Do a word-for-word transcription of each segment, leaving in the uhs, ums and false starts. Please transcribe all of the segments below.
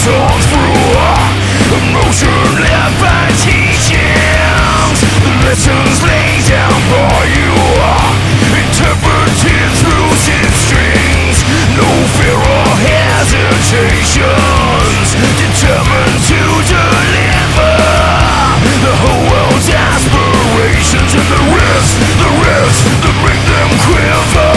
songs through emotion led by teachings. The lessons laid down by you, interpreted through sin strings. No fear or hesitations, determined to deliver the whole world's aspirations. And the rifts, the rifts that make them quiver.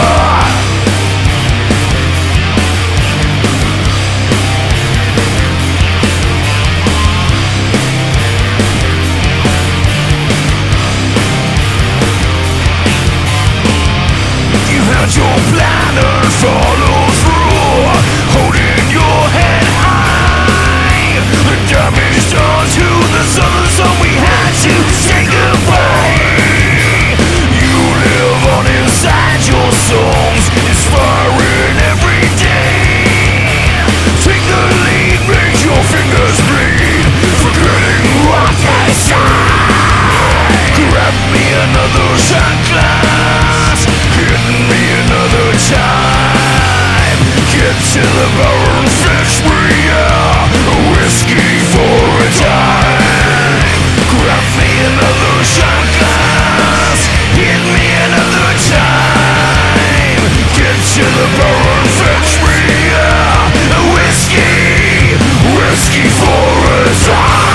Your plan and follow through, holding your head high. The damage done to the southern sun, we had to say goodbye. You live on inside your songs, inspiring every day. Take the lead, make your fingers bleed, forgetting what they say. Grab me another shot glass, hit me another time. Get to the bar and fetch me a whiskey for a dime. Grab me another shot glass, hit me another time. Get to the bar and fetch me a whiskey, whiskey for a dime.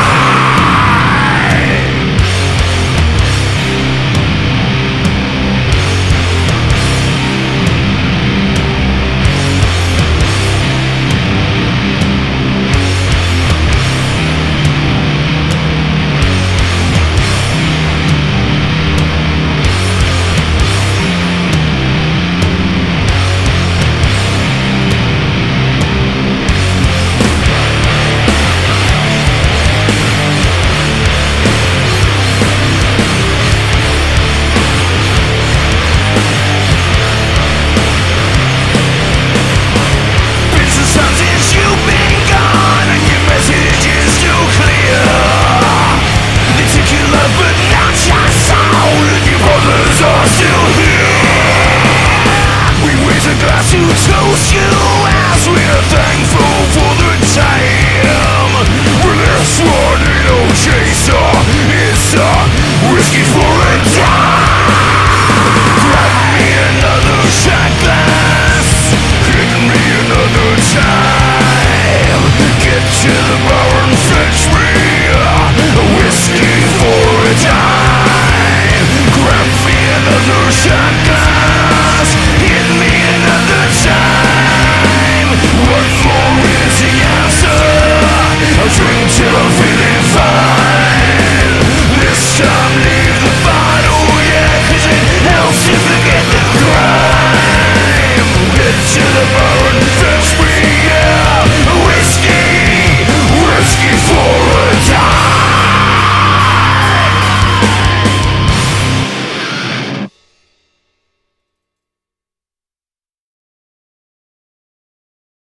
To toast you as we're thankful for the time. We're this one ain't no chaser, it's a whiskey for a dime. Grab me another shot glass, hit me another time. Get to the bar and fetch me a whiskey for a dime. Grab me another shot